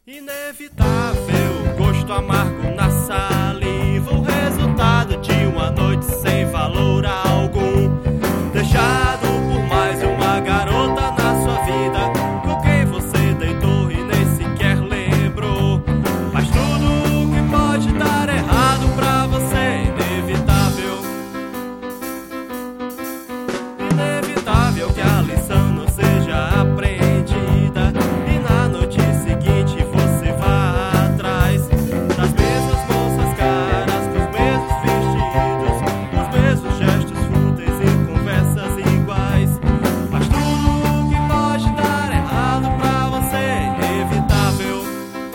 Inevitável, gosto amargo na saliva, o resultado de uma noite sem valor algum. Deixado por mais uma garota na sua vida, com quem você deitou e nem sequer lembrou. Mas tudo que pode dar errado pra você é inevitável. Inevitável que a lição não seja aprendida e na noite seguinte você vá atrás das mesmas moças caras, com os mesmos vestidos, os mesmos gestos fúteis e conversas iguais. Mas tudo que pode dar errado pra você é inevitável.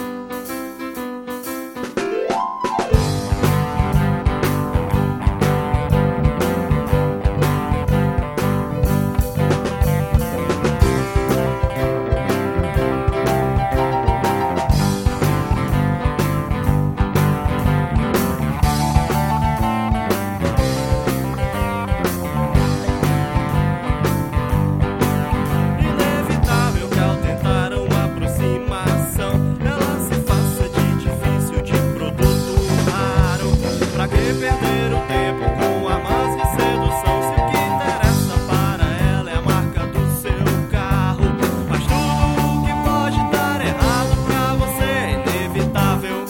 Inevitável que ao tentar uma aproximação ela se faça de difícil, de produto raro. Pra que perder o tempo com amas de sedução, se o que interessa para ela é a marca do seu carro? Mas tudo que pode dar errado pra você é inevitável.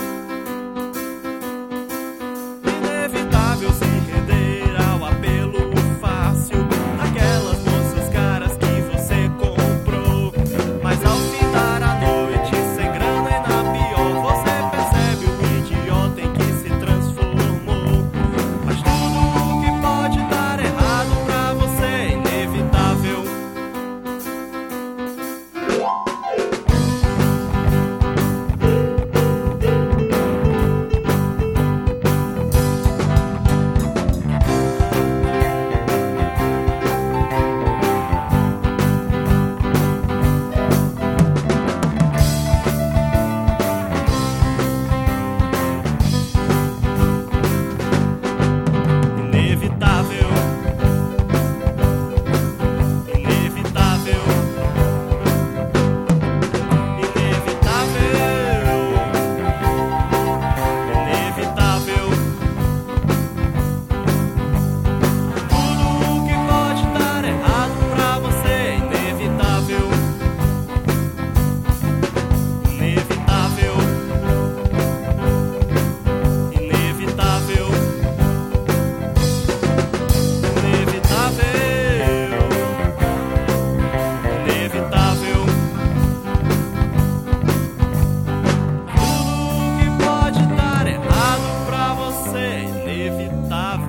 Inevitável se render ao apelo fácil daquelas moças caras que você comprou. Mas ao findar a noite, sem grana e na pior, você percebe o idiota em que se transformou. Mas tudo que pode dar errado pra você é inevitável. Inevitável. Inevitável. Inevitável. Inevitável. Tudo que pode dar errado pra você é inevitável. Inevitável. Inevitável. Inevitável. Tudo que pode dar errado pra você é inevitável.